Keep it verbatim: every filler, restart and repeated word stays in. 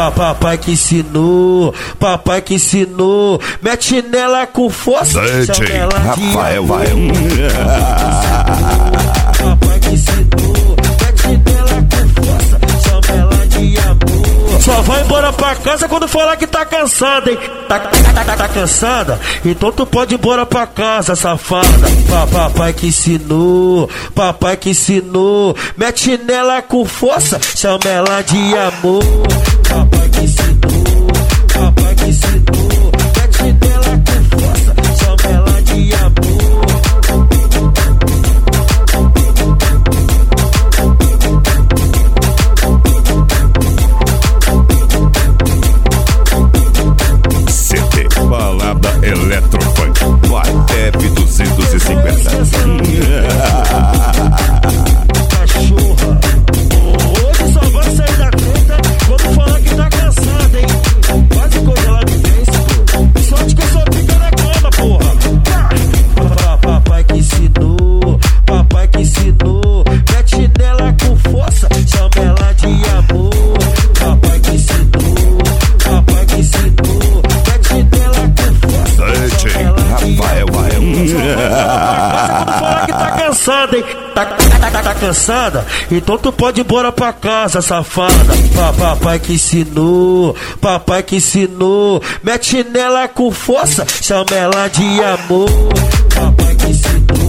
papai que ensinou, papai que ensinou. Mete nela com força, chama ela de Rafael, amor. vai. Papai que ensinou, mete nela com força, chama ela de amor. Só vai embora pra casa quando falar que tá cansada, hein? Tá, tá, tá, tá, tá cansada? Então tu pode ir embora pra casa, safada. Papai que ensinou, papai que ensinou. Mete nela com força, chama ela de amor. Papai que ensinou, papai que ensinou. Mete nela com força, chama ela de amor. Balada Eletrofunk. Vai, F duzentos e cinquenta. Cachorra, hoje só vai sair da treta quando falar que tá cansada, hein? Quase congelado de vez, pô. Sorte que eu só fica na cama, porra. Papai que ensinou, papai que ensinou. Mete nela com força, chama ela de amor. Papai que ensinou, papai que ensinou. Mete nela com força, chama ela de Rafael, vai. falar que tá cansada, hein? Tá, tá, tá, tá cansada? Então tu pode ir embora pra casa, safada. Papai que ensinou, papai que ensinou. Mete nela com força, chama ela de amor. Papai que ensinou.